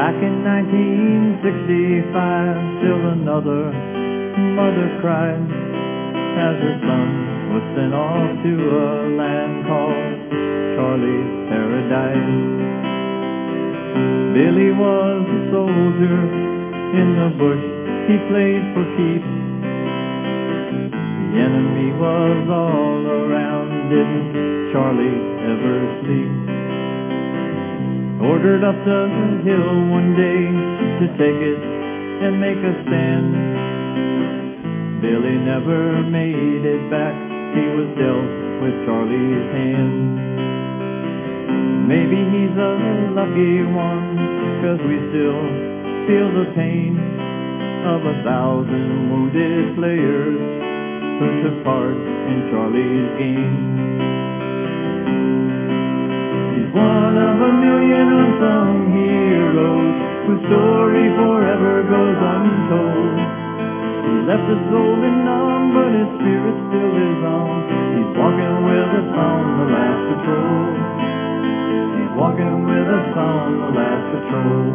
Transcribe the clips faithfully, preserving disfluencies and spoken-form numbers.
Back in nineteen sixty-five, still another mother cried as her son was sent off to a land called Charlie's Paradise. Billy was a soldier in the bush, he played for keeps. The enemy was all around, didn't Charlie ever sleep? Ordered up the hill one day to take it and make a stand. Billy never made it back, he was dealt with Charlie's hand. Maybe he's a lucky one, 'cause we still feel the pain of a thousand wounded players who took part in Charlie's game. He's one of a million unsung heroes whose story forever goes untold. He left us old and numb, but his spirit still lives on. He's walking with us on the last patrol. He's walking with us on the last patrol.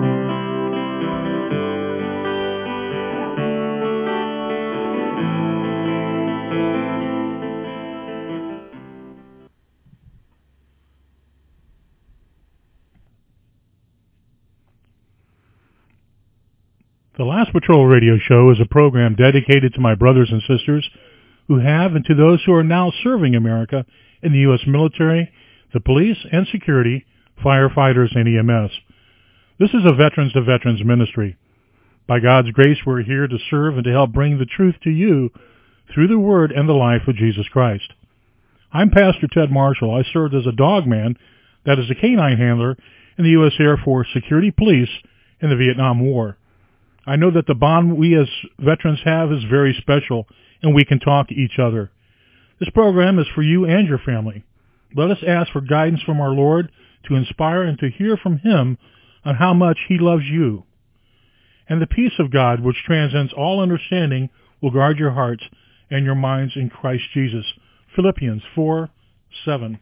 The Last Patrol radio show is a program dedicated to my brothers and sisters who have and to those who are now serving America in the U S military, the police and security, firefighters, and E M S. This is a Veterans to Veterans ministry. By God's grace, we're here to serve and to help bring the truth to you through the Word and the life of Jesus Christ. I'm Pastor Ted Marshall. I served as a dog man, that is a canine handler, in the U S Air Force Security Police in the Vietnam War. I know that the bond we as veterans have is very special, and we can talk to each other. This program is for you and your family. Let us ask for guidance from our Lord to inspire and to hear from Him on how much He loves you. And the peace of God, which transcends all understanding, will guard your hearts and your minds in Christ Jesus. Philippians four seven.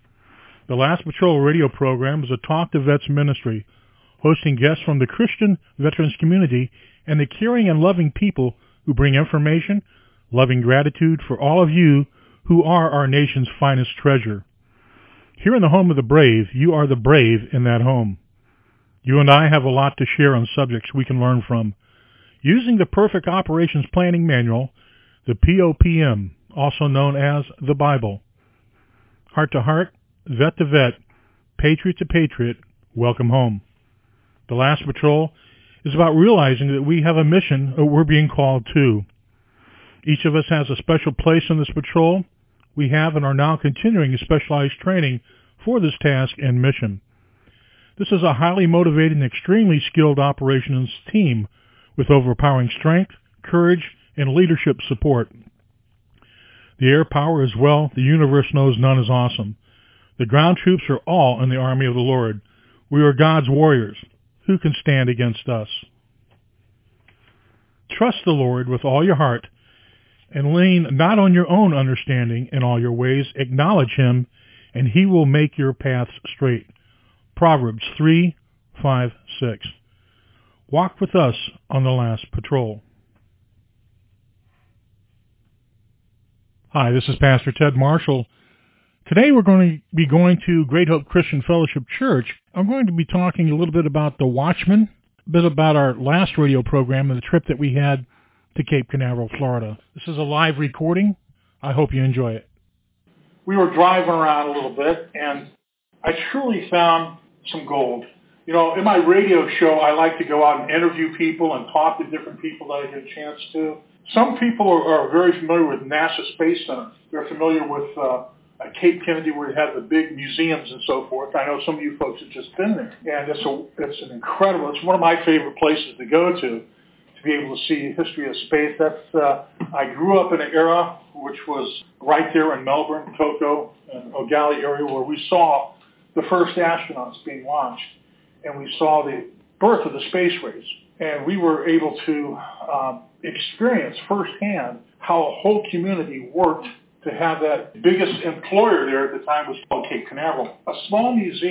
The Last Patrol radio program is a Talk to Vets ministry, hosting guests from the Christian veterans community and the caring and loving people who bring information, loving gratitude for all of you who are our nation's finest treasure. Here in the home of the brave, you are the brave in that home. You and I have a lot to share on subjects we can learn from. Using the Perfect Operations Planning Manual, the P O P M, also known as the Bible. Heart to heart, vet to vet, patriot to patriot, welcome home. The Last Patrol is about realizing that we have a mission that we're being called to. Each of us has a special place in this patrol. We have and are now continuing specialized training for this task and mission. This is a highly motivated and extremely skilled operations team with overpowering strength, courage, and leadership support. The air power as well, the universe knows none is awesome. The ground troops are all in the army of the Lord. We are God's warriors. Who can stand against us? Trust the Lord with all your heart and lean not on your own understanding in all your ways. Acknowledge Him, and He will make your paths straight. Proverbs three, five, six. Walk with us on the Last Patrol. Hi, this is Pastor Ted Marshall. Today we're going to be going to Great Hope Christian Fellowship Church. I'm going to be talking a little bit about the Watchman, a bit about our last radio program and the trip that we had to Cape Canaveral, Florida. This is a live recording. I hope you enjoy it. We were driving around a little bit, and I truly found some gold. You know, in my radio show, I like to go out and interview people and talk to different people that I get a chance to. Some people are, are very familiar with NASA Space Center. They're familiar with uh, at Cape Kennedy, where you have the big museums and so forth. I know some of you folks have just been there. And it's, a, it's an incredible, it's one of my favorite places to go to, to be able to see the history of space. That's, uh, I grew up in an era which was right there in Melbourne, Cocoa, and Ogallie area, where we saw the first astronauts being launched. And we saw the birth of the space race. And we were able to um, experience firsthand how a whole community worked to have that biggest employer there at the time was called Cape Canaveral. A small museum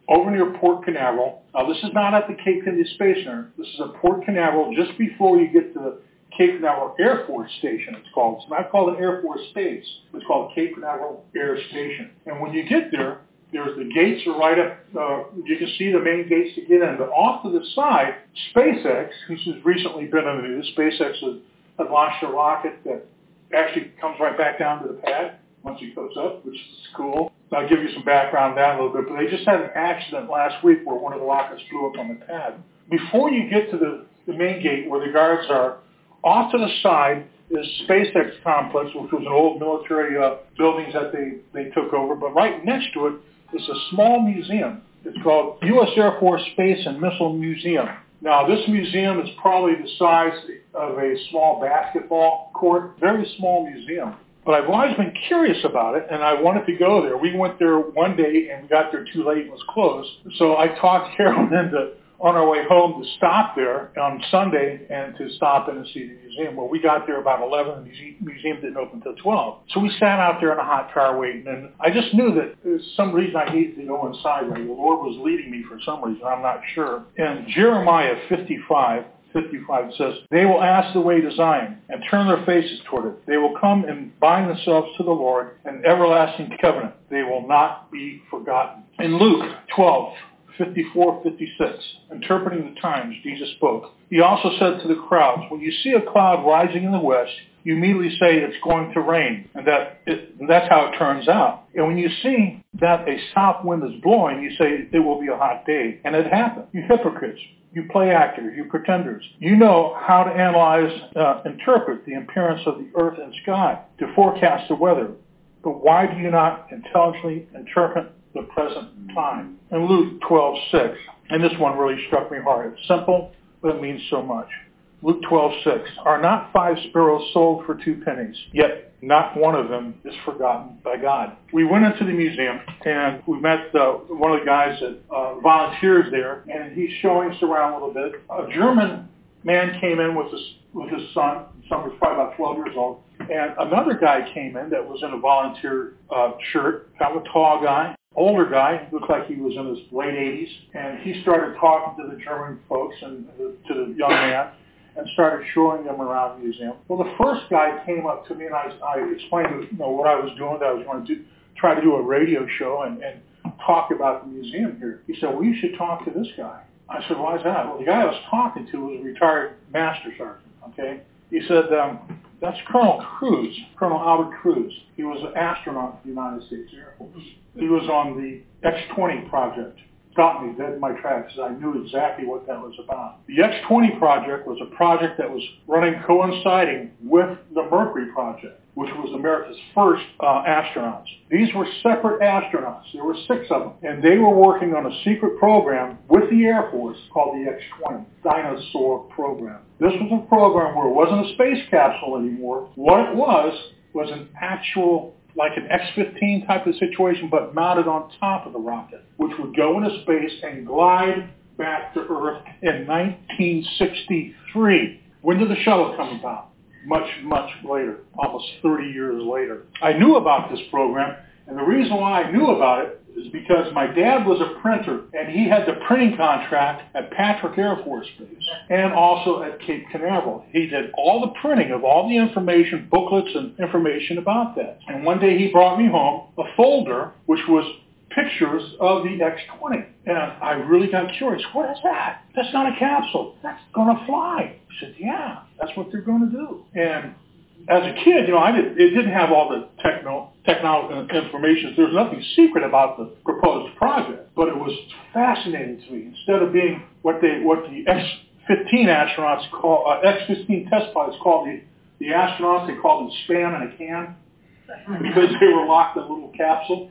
over near Port Canaveral. Now, this is not at the Cape Kennedy Space Center. This is at Port Canaveral just before you get to the Cape Canaveral Air Force Station, it's called. It's not called an Air Force Base. It's called Cape Canaveral Air Station. And when you get there, there's the gates are right up, uh, you can see the main gates to get in. But off to the side, SpaceX, which has recently been in the news, SpaceX has, has launched a rocket that actually comes right back down to the pad once it goes up, which is cool. I'll give you some background on that a little bit. But they just had an accident last week where one of the rockets flew up on the pad. Before you get to the, the main gate where the guards are, off to the side is SpaceX Complex, which was an old military uh, buildings that they, they took over. But right next to it is a small museum. It's called U S Air Force Space and Missile Museum. Now, this museum is probably the size of a small basketball court, very small museum. But I've always been curious about it, and I wanted to go there. We went there one day, and we got there too late and it was closed. So I talked Carol into on our way home to stop there on Sunday and to stop in and see the museum. Well, we got there about eleven, and the museum didn't open until twelve. So we sat out there in a hot car waiting, and I just knew that there's some reason I needed to go inside. Right? The Lord was leading me for some reason. I'm not sure. And Jeremiah fifty-five, fifty-five says, "They will ask the way to Zion and turn their faces toward it. They will come and bind themselves to the Lord, an everlasting covenant. They will not be forgotten." In Luke twelve, fifty-four, fifty-six, interpreting the times, Jesus spoke. He also said to the crowds, "When you see a cloud rising in the west, you immediately say it's going to rain," and that it, and that's how it turns out. And when you see that a south wind is blowing, you say it will be a hot day, and it happened. You hypocrites, you play actors, you pretenders, you know how to analyze, uh, interpret the appearance of the earth and sky, to forecast the weather. But why do you not intelligently interpret the present time? In Luke twelve, six, and this one really struck me hard. It's simple, but it means so much. Luke twelve, six, "Are not five sparrows sold for two pennies? Yet not one of them is forgotten by God." We went into the museum, and we met uh, one of the guys that uh, volunteers there, and he's showing us around a little bit. A German man came in with his, with his son. His son was probably about twelve years old. And another guy came in that was in a volunteer uh, shirt, kind of a tall guy. Older guy, looked like he was in his late eighties, and he started talking to the German folks and to the young man and started showing them around the museum. Well, the first guy came up to me, and I, I explained you know, what I was doing, that I was going to do, try to do a radio show and, and talk about the museum here. He said, "Well, you should talk to this guy." I said, "Why is that?" Well, the guy I was talking to was a retired master sergeant, okay? He said, um, "That's Colonel Cruz, Colonel Albert Cruz. He was an astronaut in the United States Air Force. He was on the X twenty project." Stopped me dead in my tracks, because I knew exactly what that was about. The X twenty project was a project that was running coinciding with the Mercury project, which was America's first uh, astronauts. These were separate astronauts. There were six of them, and they were working on a secret program with the Air Force called the X twenty, Dinosaur program. This was a program where it wasn't a space capsule anymore. What it was was an actual, like an X fifteen type of situation, but mounted on top of the rocket, which would go into space and glide back to Earth in nineteen sixty-three. When did the shuttle come about? Much, much later, almost thirty years later. I knew about this program, and the reason why I knew about it is because my dad was a printer, and he had the printing contract at Patrick Air Force Base and also at Cape Canaveral. He did all the printing of all the information, booklets and information about that. And one day he brought me home a folder which was pictures of the X twenty. And I really got curious. What is that? That's not a capsule. That's going to fly. I said, yeah, that's what they're going to do. And as a kid, you know, I did, it didn't have all the techno, technological information. There was nothing secret about the proposed project, but it was fascinating to me. Instead of being what they, what the X fifteen astronauts call, uh, X fifteen test pilots called the, the astronauts, they called them spam in a can because they were locked in a little capsule.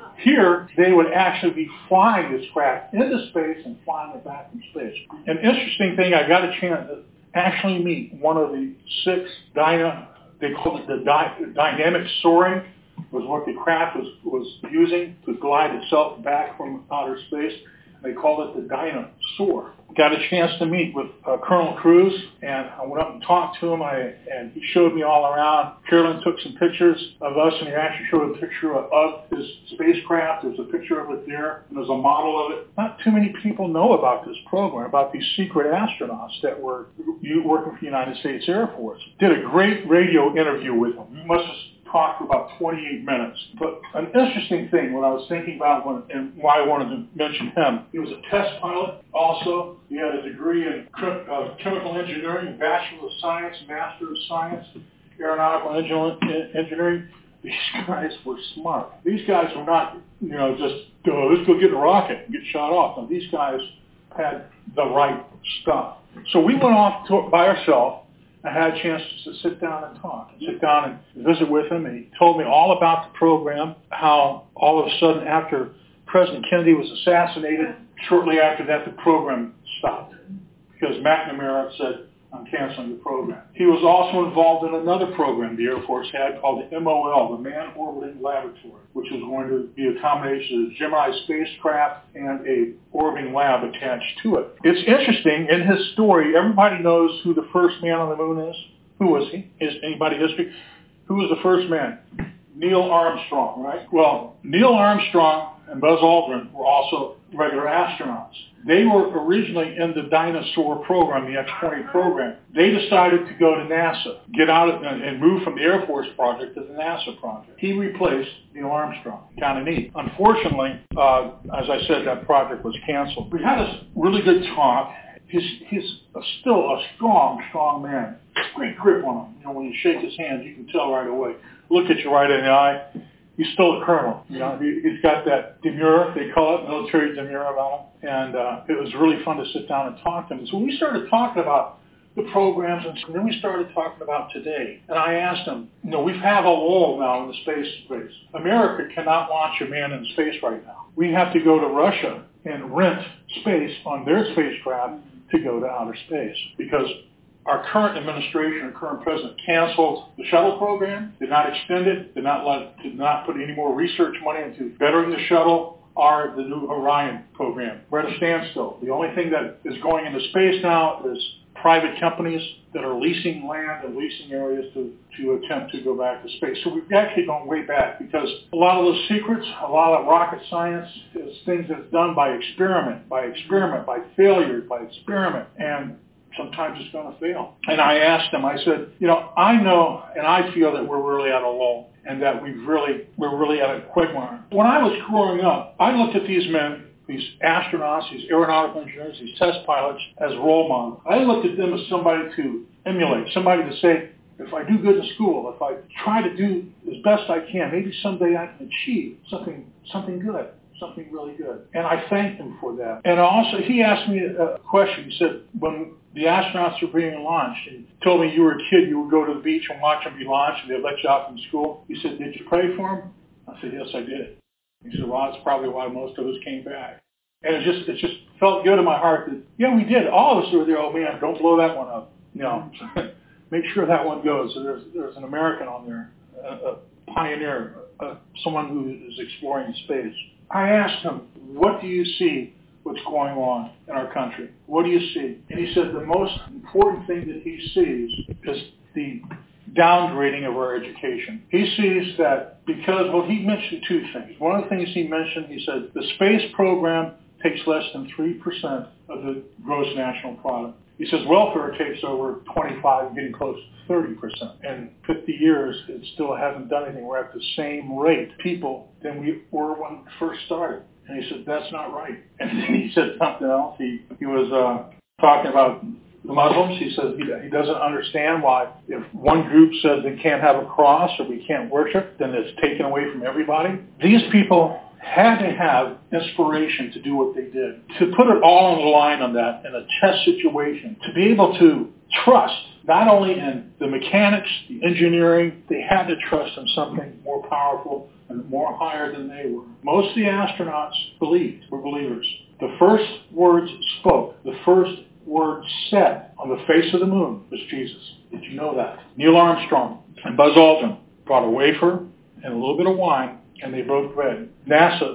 Here, they would actually be flying this craft into space and flying it back from space. An interesting thing, I got a chance to actually meet one of the six dyna, they called it the dy, dynamic soaring, was what the craft was, was using to glide itself back from outer space. They called it the Dinosaur. got a chance to meet with uh, Colonel Cruz, and I went up and talked to him, I, and he showed me all around. Carolyn took some pictures of us, and he actually showed a picture of, of his spacecraft. There's a picture of it there, and there's a model of it. Not too many people know about this program, about these secret astronauts that were working for the United States Air Force. Did a great radio interview with him. We must have talked for about twenty-eight minutes. But an interesting thing, what I was thinking about when, and why I wanted to mention him, he was a test pilot also. He had a degree in uh, chemical engineering, Bachelor of Science, Master of Science, Aeronautical Engineering. These guys were smart. These guys were not, you know, just, oh, let's go get a rocket and get shot off. No, these guys had the right stuff. So we went off to, by ourselves. I had a chance to sit down and talk, sit down and visit with him. And he told me all about the program, how all of a sudden after President Kennedy was assassinated, shortly after that the program stopped because McNamara said, I'm canceling the program. He was also involved in another program the Air Force had called the M O L, the Man Orbiting Laboratory, which was going to be a combination of a Gemini spacecraft and a orbiting lab attached to it. It's interesting, in his story, everybody knows who the first man on the moon is. Who was he? Is anybody history? Who was the first man? Neil Armstrong, right? Well, Neil Armstrong and Buzz Aldrin were also regular astronauts. They were originally in the Dinosaur program, the X twenty program. They decided to go to NASA, get out of, and move from the Air Force project to the NASA project. He replaced Neil Armstrong. Kind of neat. Unfortunately, uh, as I said, that project was canceled. We had a really good talk. He's, he's a, still a strong, strong man. Great grip on him. You know, when you shake his hand, you can tell right away. Look at you right in the eye. He's still a colonel. You know, he, he's got that demure, they call it, military demure about him. And uh, it was really fun to sit down and talk to him. So we started talking about the programs, and then we started talking about today. And I asked him, you know, we have a lull now in the space race. America cannot launch a man in space right now. We have to go to Russia and rent space on their spacecraft to go to outer space because our current administration, our current president, canceled the shuttle program, did not extend it, did not let, did not put any more research money into bettering the shuttle or the new Orion program. We're at a standstill. The only thing that is going into space now is private companies that are leasing land and leasing areas to, to attempt to go back to space. So we've actually gone way back because a lot of those secrets, a lot of rocket science is things that's done by experiment, by experiment, by failure, by experiment. And sometimes it's going to fail. And I asked him, I said, you know, I know and I feel that we're really at a lull and that we've really, we're really at a quagmire. When I was growing up, I looked at these men, these astronauts, these aeronautical engineers, these test pilots as role models. I looked at them as somebody to emulate, somebody to say, if I do good in school, if I try to do as best I can, maybe someday I can achieve something, something good. Something really good. And I thanked him for that. And also, he asked me a question. He said, when the astronauts were being launched, and he told me you were a kid, you would go to the beach and watch them be launched, and they'd let you out from school. He said, did you pray for them? I said, yes, I did. He said, well, that's probably why most of us came back. And it just it just felt good in my heart that, yeah, we did. All of us were there. Oh, man, don't blow that one up. You know, make sure that one goes. So there's, there's an American on there, a, a pioneer, a, someone who is exploring space. I asked him, what do you see what's going on in our country? What do you see? And he said the most important thing that he sees is the downgrading of our education. He sees that because, well, he mentioned two things. One of the things he mentioned, he said the space program takes less than three percent of the gross national product. He says welfare takes over twenty-five, getting close to thirty percent. In fifty years, it still hasn't done anything. We're at the same rate, people, than we were when we first started. And he said, that's not right. And then he said something else. He, he was uh, talking about the Muslims. He says he, he doesn't understand why if one group says they can't have a cross or we can't worship, then it's taken away from everybody. These people had to have inspiration to do what they did. To put it all on the line on that in a test situation, to be able to trust not only in the mechanics, the engineering, they had to trust in something more powerful and more higher than they were. Most of the astronauts believed, were believers. The first words spoke, the first word said on the face of the moon was Jesus. Did you know that? Neil Armstrong and Buzz Aldrin brought a wafer and a little bit of wine, and they both read. NASA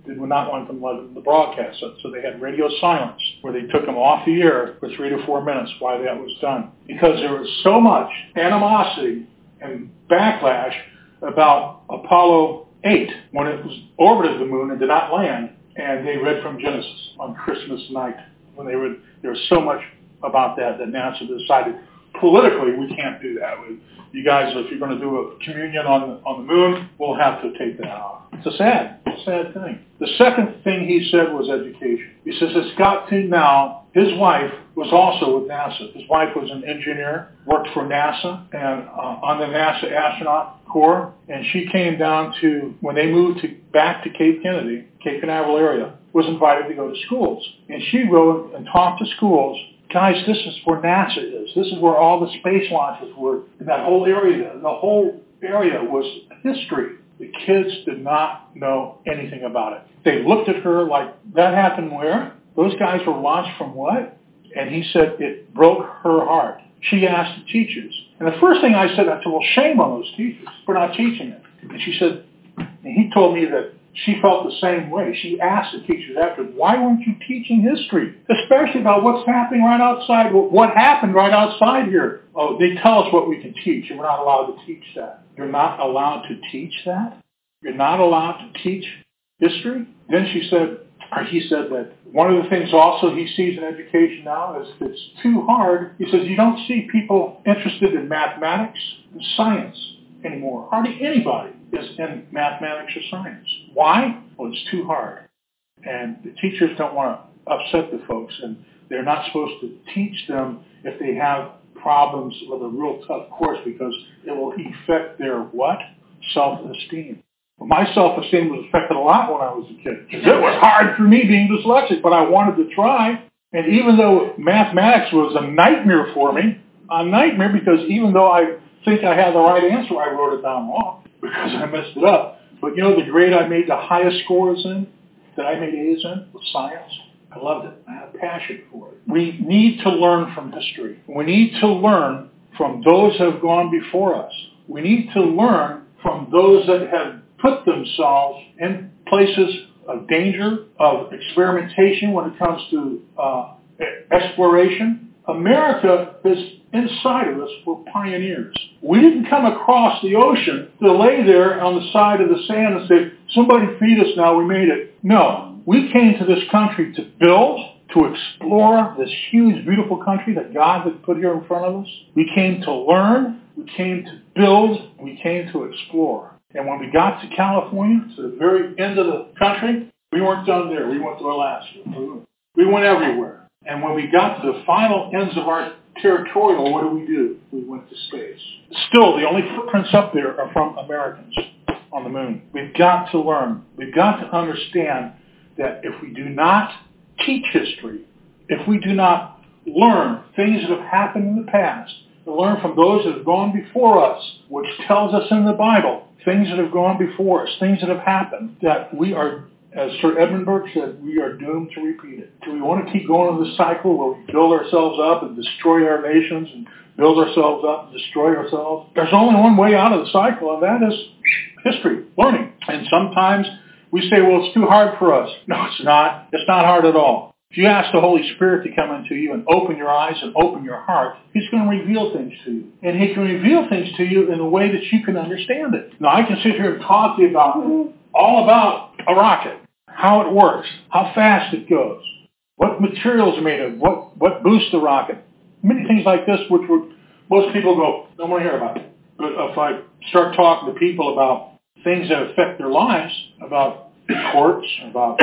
They would not want them to broadcast it. So they had radio silence, where they took them off the air for three to four minutes while that was done. Because there was so much animosity and backlash about Apollo eight when it was orbited the moon and did not land. And they read from Genesis on Christmas night. When they read, there was so much about that that NASA decided politically we can't do that. We, you guys, if you're going to do a communion on the, on the moon, we'll have to take that off. It's a sad, sad thing. The second thing he said was education. He says it's got to now, his wife was also with NASA. His wife was an engineer, worked for NASA and uh, on the NASA astronaut corps, and she came down to, when they moved to, back to Cape Kennedy, Cape Canaveral area, was invited to go to schools. And she wrote and talked to schools, guys, this is where NASA is. This is where all the space launches were. In that whole area, the whole area was history. The kids did not know anything about it. They looked at her like, that happened where? Those guys were launched from what? And he said it broke her heart. She asked the teachers. And the first thing I said, I said, well, shame on those teachers for not teaching it. And she said, and he told me that she felt the same way. She asked the teachers after, why weren't you teaching history? Especially about what's happening right outside, what happened right outside here. Oh, they tell us what we can teach, and we're not allowed to teach that. You're not allowed to teach that? You're not allowed to teach history? Then she said, or he said that one of the things also he sees in education now is it's too hard. He says you don't see people interested in mathematics and science anymore. Hardly anybody is in mathematics or science. Why? Well, it's too hard. And the teachers don't want to upset the folks, and they're not supposed to teach them if they have problems with a real tough course, because it will affect their what? Self-esteem. Well, my self-esteem was affected a lot when I was a kid. It was hard for me being dyslexic, but I wanted to try. And even though mathematics was a nightmare for me, a nightmare because even though I think I had the right answer, I wrote it down wrong because I messed it up. But you know the grade I made the highest scores in, that I made A's in, was science. I loved it. I had a passion for it. We need to learn from history. We need to learn from those that have gone before us. We need to learn from those that have put themselves in places of danger, of experimentation when it comes to uh, exploration. America is inside of us. We're pioneers. We didn't come across the ocean to lay there on the side of the sand and say, somebody feed us now, we made it. No. We came to this country to build, to explore this huge, beautiful country that God had put here in front of us. We came to learn. We came to build. We came to explore. And when we got to California, to the very end of the country, we weren't done there. We went to Alaska. We went everywhere. And when we got to the final ends of our territorial, what do we do? We went to space. Still, the only footprints up there are from Americans on the moon. We've got to learn. We've got to understand that if we do not teach history, if we do not learn things that have happened in the past, to learn from those that have gone before us, which tells us in the Bible, things that have gone before us, things that have happened, that we are, as Sir Edmund Burke said, we are doomed to repeat it. Do we want to keep going in this cycle where we build ourselves up and destroy our nations and build ourselves up and destroy ourselves? There's only one way out of the cycle, and that is history, learning. And sometimes we say, well, it's too hard for us. No, it's not. It's not hard at all. If you ask the Holy Spirit to come into you and open your eyes and open your heart, He's going to reveal things to you. And He can reveal things to you in a way that you can understand it. Now, I can sit here and talk to you about all about a rocket, how it works, how fast it goes, what materials are made of, what, what boosts the rocket, many things like this, which would, most people go, don't want to hear about it. But if I start talking to people about things that affect their lives, about courts, about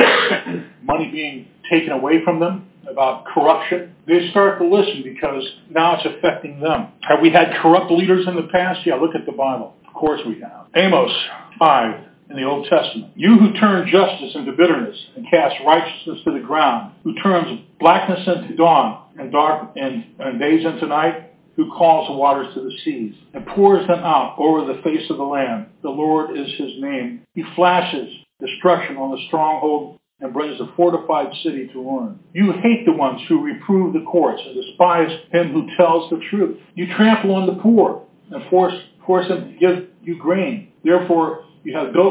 money being taken away from them, about corruption, they start to listen because now it's affecting them. Have we had corrupt leaders in the past? Yeah, look at the Bible. Of course we have. Amos five in the Old Testament. You who turn justice into bitterness and cast righteousness to the ground, who turns blackness into dawn and dark and, and days into night, who calls the waters to the seas and pours them out over the face of the land. The Lord is His name. He flashes destruction on the stronghold and brings the fortified city to ruin. You hate the ones who reprove the courts and despise him who tells the truth. You trample on the poor and force, force them to give you grain. Therefore, you have built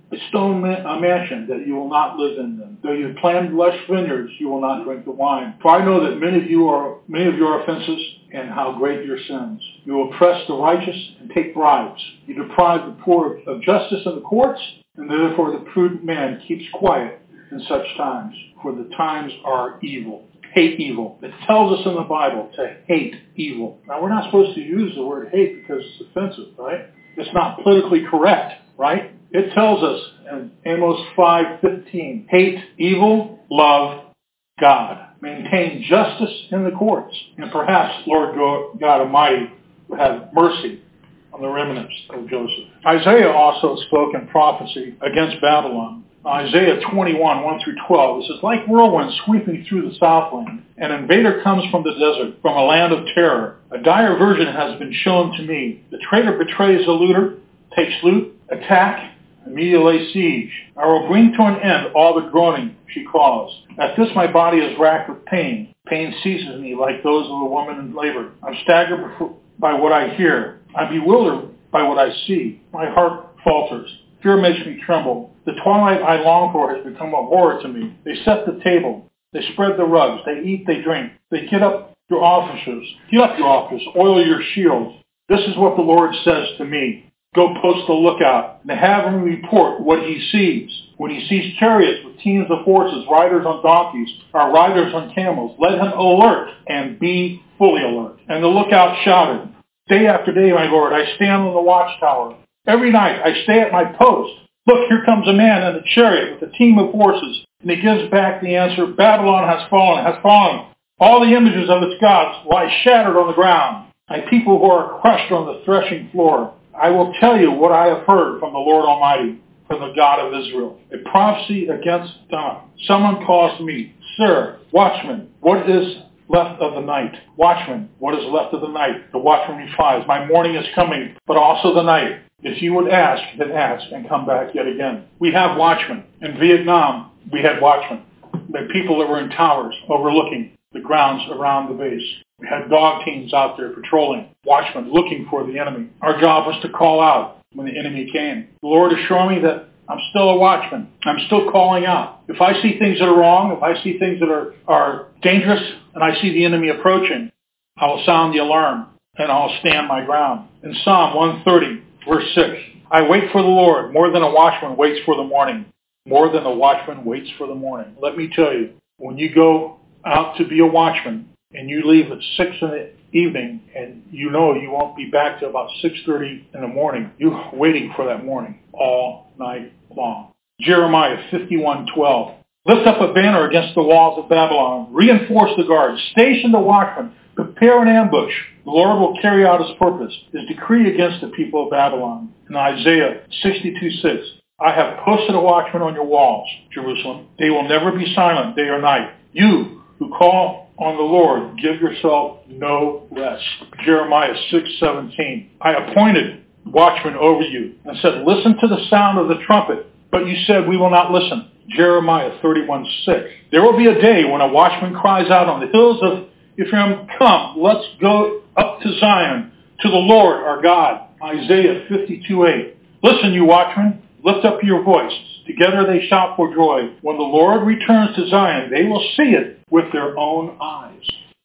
a stone ma- a mansion, that you will not live in them. Though you plant lush vineyards, you will not drink the wine. For I know that many of you are many of your offenses, and how great your sins. You oppress the righteous and take bribes. You deprive the poor of justice in the courts, and therefore the prudent man keeps quiet in such times. For the times are evil. Hate evil. It tells us in the Bible to hate evil. Now, we're not supposed to use the word hate because it's offensive, right? It's not politically correct, right? It tells us in Amos five fifteen, hate evil, love God. Maintain justice in the courts. And perhaps Lord God Almighty would have mercy on the remnants of Joseph. Isaiah also spoke in prophecy against Babylon. Isaiah twenty-one, one through twelve, it says, like whirlwind sweeping through the southland, an invader comes from the desert, from a land of terror. A dire vision has been shown to me. The traitor betrays the looter, takes loot, attack, immediately lay siege. I will bring to an end all the groaning she caused. At this my body is racked with pain. Pain seizes me like those of a woman in labor. I'm staggered by what I hear. I'm bewildered by what I see. My heart falters. Fear makes me tremble. The twilight I long for has become a horror to me. They set the table. They spread the rugs. They eat, they drink. They get up your officers. Get up your officers. Oil your shields. This is what the Lord says to me. Go post a lookout and have him report what he sees. When he sees chariots with teams of horses, riders on donkeys, or riders on camels, let him alert and be fully alert. And the lookout shouted, day after day, my Lord, I stand on the watchtower. Every night I stay at my post. Look, here comes a man in a chariot with a team of horses. And he gives back the answer, Babylon has fallen, has fallen. All the images of its gods lie shattered on the ground. My people who are crushed on the threshing floor. I will tell you what I have heard from the Lord Almighty, from the God of Israel. A prophecy against Don. Someone calls to me, Sir, watchman, what is left of the night? Watchman, what is left of the night? The watchman replies, my morning is coming, but also the night. If you would ask, then ask, and come back yet again. We have watchmen. In Vietnam, we had watchmen. We had people that were in towers overlooking the grounds around the base. We had dog teams out there patrolling, watchmen looking for the enemy. Our job was to call out when the enemy came. The Lord is showing me that I'm still a watchman. I'm still calling out. If I see things that are wrong, if I see things that are, are dangerous, and I see the enemy approaching, I will sound the alarm, and I'll stand my ground. In Psalm one thirty, verse six, I wait for the Lord more than a watchman waits for the morning. More than a watchman waits for the morning. Let me tell you, when you go out to be a watchman, and you leave at six in the evening, and you know you won't be back till about six thirty in the morning, you're waiting for that morning all night long. Jeremiah fifty-one twelve. Lift up a banner against the walls of Babylon. Reinforce the guards. Station the watchmen. Prepare an ambush. The Lord will carry out his purpose, his decree against the people of Babylon. In Isaiah sixty-two six. I have posted a watchman on your walls, Jerusalem. They will never be silent day or night. You who call on the Lord, give yourself no rest. Jeremiah six seventeen. I appointed watchmen over you and said, listen to the sound of the trumpet. But you said, we will not listen. Jeremiah thirty-one six. There will be a day when a watchman cries out on the hills of Ephraim, come, let's go up to Zion, to the Lord our God. Isaiah fifty-two eight. Listen, you watchmen, lift up your voice. Together they shout for joy. When the Lord returns to Zion, they will see it with their own eyes.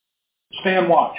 Stand watch.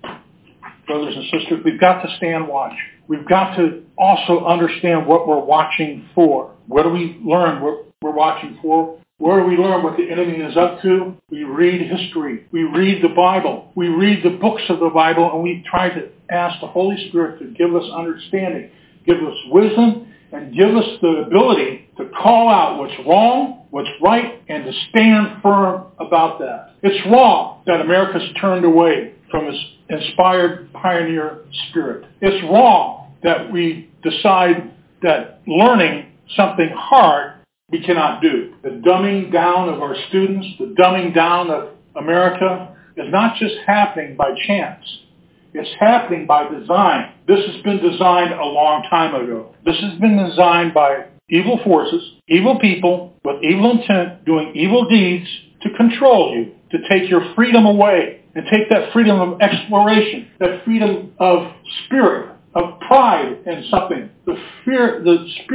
Brothers and sisters, we've got to stand watch. We've got to also understand what we're watching for. What do we learn what we're watching for? Where do we learn what the enemy is up to? We read history. We read the Bible. We read the books of the Bible, and we try to ask the Holy Spirit to give us understanding, give us wisdom, and give us the ability to call out what's wrong, what's right, and to stand firm about that. It's wrong that America's turned away from its inspired pioneer spirit. It's wrong that we decide that learning something hard we cannot do. The dumbing down of our students, the dumbing down of America is not just happening by chance. It's happening by design. This has been designed a long time ago. This has been designed by evil forces, evil people with evil intent doing evil deeds to control you, to take your freedom away and take that freedom of exploration, that freedom of spirit, of pride in something. The fear, the spirit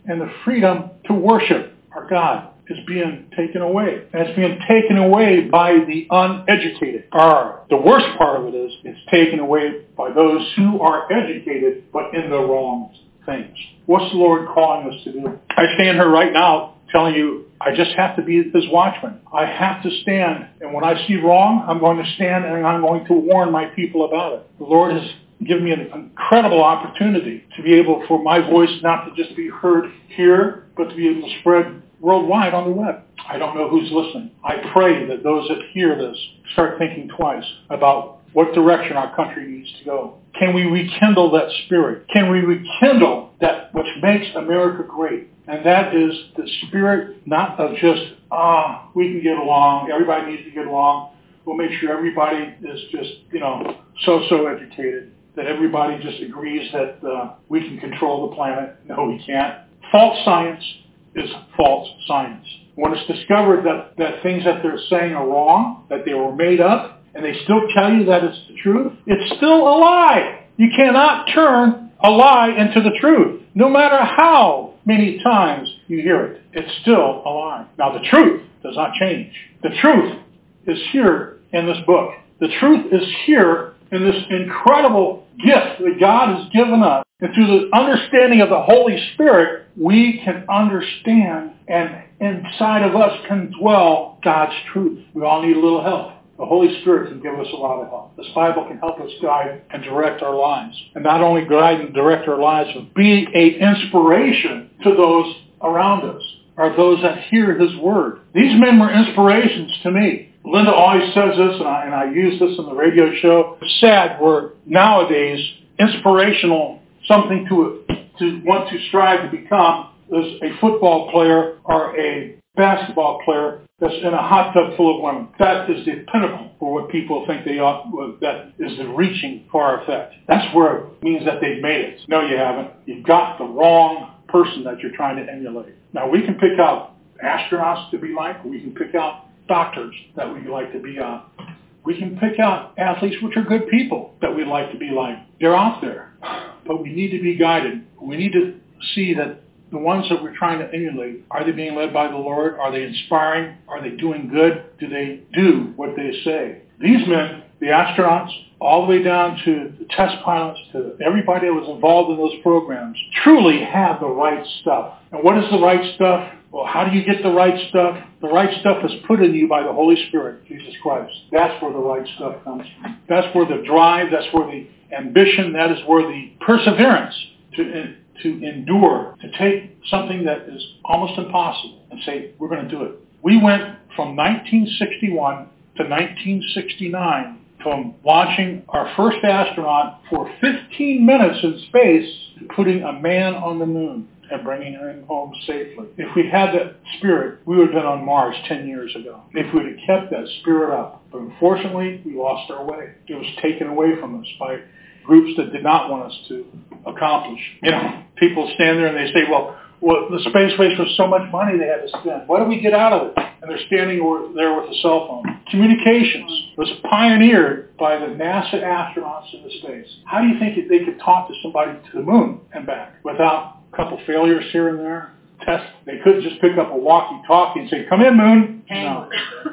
and the freedom to worship our God is being taken away. And it's being taken away by the uneducated. Or the worst part of it is it's taken away by those who are educated but in the wrong things. What's the Lord calling us to do? I stand here right now telling you I just have to be his watchman. I have to stand, and when I see wrong, I'm going to stand and I'm going to warn my people about it. The Lord has given me an incredible opportunity to be able for my voice not to just be heard here, but to be able to spread worldwide on the web. I don't know who's listening. I pray that those that hear this start thinking twice about what direction our country needs to go. Can we rekindle that spirit? Can we rekindle that which makes America great? And that is the spirit not of just, ah, we can get along, everybody needs to get along. We'll make sure everybody is just, you know, so-so educated, that everybody just agrees that uh, we can control the planet. No, we can't. False science is false science. When it's discovered that, that things that they're saying are wrong, that they were made up, and they still tell you that it's the truth, it's still a lie. You cannot turn a lie into the truth. No matter how many times you hear it, it's still a lie. Now, the truth does not change. The truth is here in this book. The truth is here in this incredible gift that God has given us. And through the understanding of the Holy Spirit, we can understand, and inside of us can dwell God's truth. We all need a little help. The Holy Spirit can give us a lot of help. This Bible can help us guide and direct our lives. And not only guide and direct our lives, but be an inspiration to those around us, or those that hear his word. These men were inspirations to me. Linda always says this, and I, and I use this in the radio show. It's sad we're nowadays inspirational, something to, to want to strive to become is a football player or a basketball player that's in a hot tub full of women. That is the pinnacle for what people think they ought, that is the reaching far effect. That's where it means that they've made it. No, you haven't. You've got the wrong person that you're trying to emulate. Now, we can pick out astronauts to be like. We can pick out doctors that we'd like to be on. We can pick out athletes which are good people that we'd like to be like. They're out there. But we need to be guided. We need to see that the ones that we're trying to emulate, are they being led by the Lord? Are they inspiring? Are they doing good? Do they do what they say? These men, the astronauts, all the way down to the test pilots, to everybody that was involved in those programs, truly have the right stuff. And what is the right stuff? Well, how do you get the right stuff? The right stuff is put in you by the Holy Spirit, Jesus Christ. That's where the right stuff comes from. That's where the drive, that's where the ambition, that is where the perseverance to to endure, to take something that is almost impossible and say, we're going to do it. We went from nineteen sixty-one to nineteen sixty-nine from launching our first astronaut for fifteen minutes in space to putting a man on the moon and bringing him home safely. If we had that spirit, we would have been on Mars ten years ago. If we would have kept that spirit up. But unfortunately, we lost our way. It was taken away from us by groups that did not want us to accomplish. You know, people stand there and they say, well, well, the space race was so much money they had to spend. What do we get out of it? And they're standing there with a cell phone. Communications was pioneered by the NASA astronauts in the space. How do you think they could talk to somebody to the moon and back without a couple failures here and there? Test. They couldn't just pick up a walkie-talkie and say, come in, moon. No.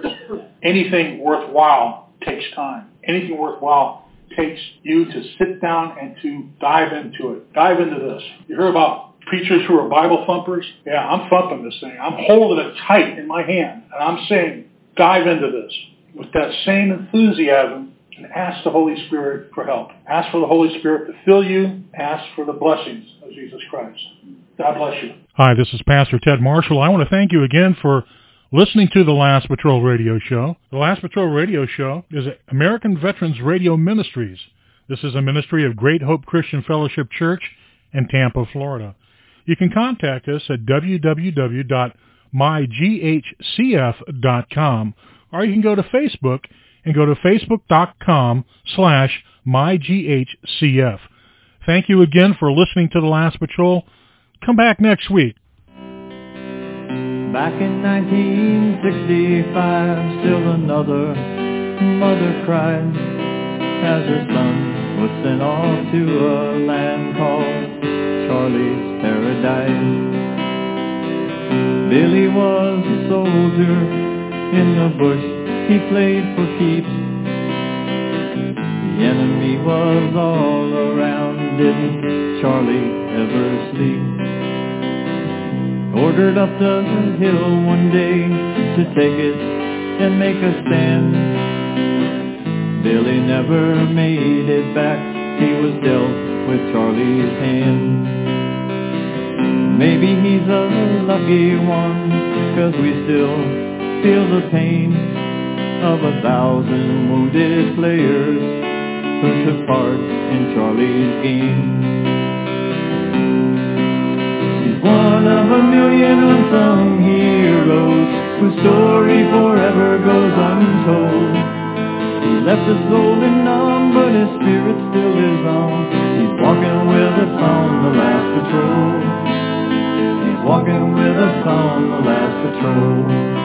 Anything worthwhile takes time. Anything worthwhile takes you to sit down and to dive into it. Dive into this. You hear about preachers who are Bible thumpers? Yeah, I'm thumping this thing. I'm holding it tight in my hand. And I'm saying, dive into this with that same enthusiasm and ask the Holy Spirit for help. Ask for the Holy Spirit to fill you. Ask for the blessings of Jesus Christ. God bless you. Hi, this is Pastor Ted Marshall. I want to thank you again for listening to the Last Patrol Radio Show. The Last Patrol Radio Show is American Veterans Radio Ministries. This is a ministry of Great Hope Christian Fellowship Church in Tampa, Florida. You can contact us at w w w dot my g h c f dot com, or you can go to Facebook and go to facebook dot com slash my g h c f. Thank you again for listening to the Last Patrol. Come back next week. Back in nineteen sixty-five, still another mother cried as her son was sent off to a land called Charlie's Paradise. Billy was a soldier in the bush, he played for keeps. The enemy was all around, didn't Charlie ever sleep? Ordered up the hill one day to take it and make a stand. Billy never made it back, he was dealt with Charlie's hand. Maybe he's a lucky one, 'cause we still feel the pain of a thousand wounded players who took part in Charlie's game. He's one of a million unsung heroes whose story forever goes untold. He left his soul in numb, but his spirit still lives on. He's walking with us on the last patrol. He's walking with us on the last patrol.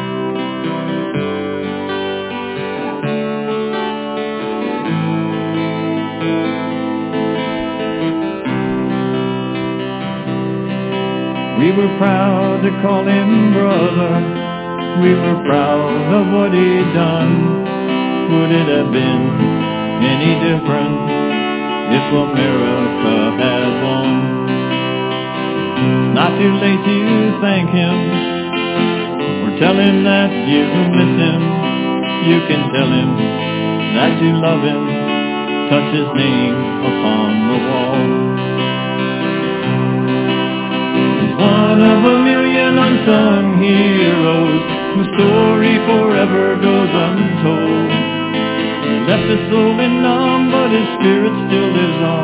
We were proud to call him brother. We were proud of what he'd done. Would it have been any different if America had won? Not too late to thank him, or tell him that you miss him. You can tell him that you love him. Touch his name upon the wall. One of a million unsung heroes whose story forever goes untold. He left his soul in numb, but his spirit still lives on.